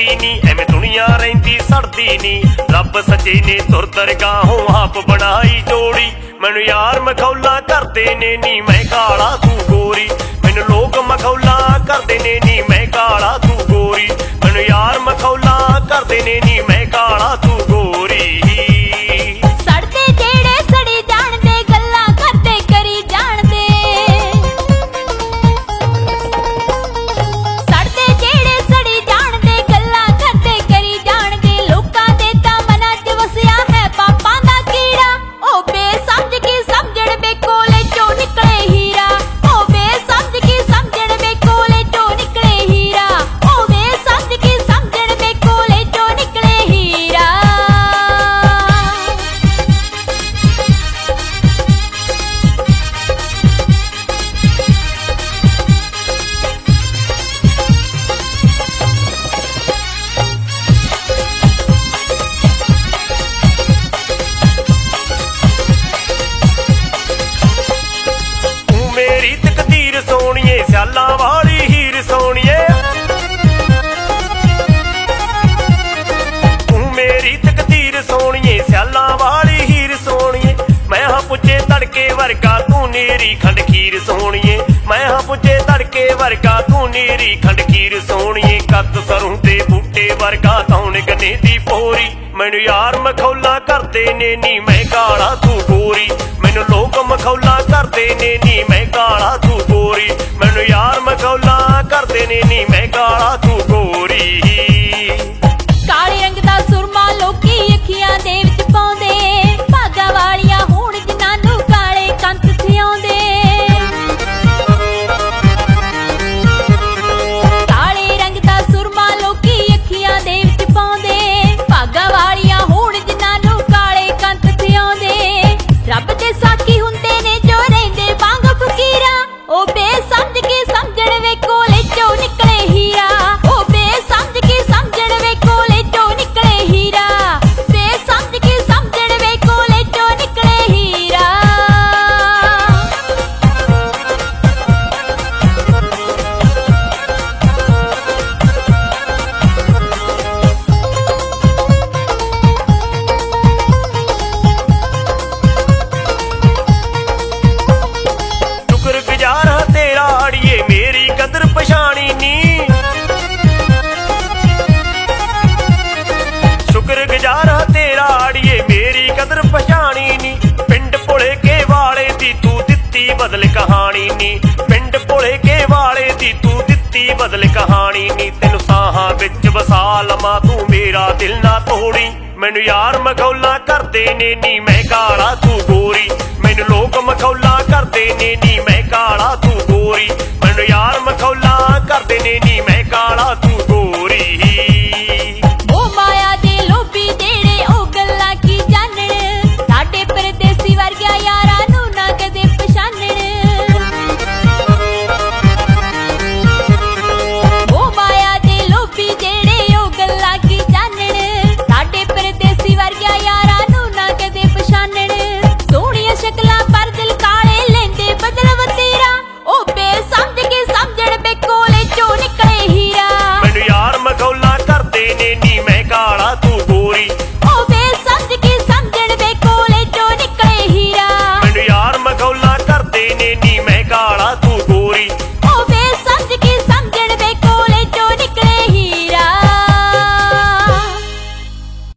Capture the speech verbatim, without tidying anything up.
लड़दी नी एवें दुनिया रहिंदी सड़दी नी रब सच्चे ने तुर दरगाहों आप बनाई जोड़ी मैनू यार मखौला करदे ने नी मैं काला तू गोरी मैनू लोग मखौला करदे ने नी मैं काला तू गोरी मैनू यार मखौला करदे ने नी मैं काला तू गोरी सड़दे जेड़े सड़ी जाणदे गल्लां करदे करी जाणदे सड़दे जेड़े सड़ी जाणदे गल्लां करदे करी जाणदे लोकां दे तां मनां च वसिया है पापां दा कीड़ा ओ बेसमझ की समझण बे कोले चों निकले हीरा ओ बेसमझ की समझण बे कोले चों निकले हीरा ओ बेसमझ की समझण बे कोले चों निकले हीरा तू मेरी तकदीर सोहणीए स्यालां वाली हीर सोहणीए तू मेरी तकदीर सोहणीए स्यालां वाली हीर सोहणीए मैं हां पुੱਜੇ तड़के वर्गा तू नीरी खंड खीर सोहणीए मैं हां पुੱਜੇ तड़के वर्गा तू नीरी खंड खीर सोहणीए कद सरूं ते बूटे वर्गा तौण गन्ने दी पोरी मैनू यार मखौला करदे ने नी मैं काला तू गोरी मैनू लोग मखौला करदे ने नी मैं काला तू गोरी मैनू यार मखौला करदे ने नी मैं काला तू गोरी काले रंग दा सुरमा लोकी अखियां दे विच पाउंदे भागा वालियां होण जिन्हां नूं काले कंत थिआउंदे काले रंग दा सुरमा लोकी अखियां दे विच पाउंदे भागा वालियां होण जिन्हां नूं काले कंत थिआउंदे रब दे साकी हुंदे ने जो रहिंदे वांग फकीरा ओ बेसमझ की समझण वे कोले चों निकले हीरा ओ बेसमझ की समझण वे कोले चों निकले हीरा बेसमझ की समझण वे कोले चों निकले हीरा शुक्रगुजार हां तेरा अड़िए मेरी कदर पछाणी नी शुक्रगुजार हां तेरा अड़िए मेरी कदर पछाणी नी पिंड भुले के वाले दी तू दित्ती बदल कहानी नी पिंड भुले के वाले दी तू दित्ती बदल कहानी नी तेनू साहां विच वसा लवां तू मेरा दिल ना तोड़ी मैनू यार मखौला करदे ने नी मैं काला तू गोरी मैनू लोग मखौला करदे ने नी मैं काला तू गोरी मैनू यार मखौला करदे ने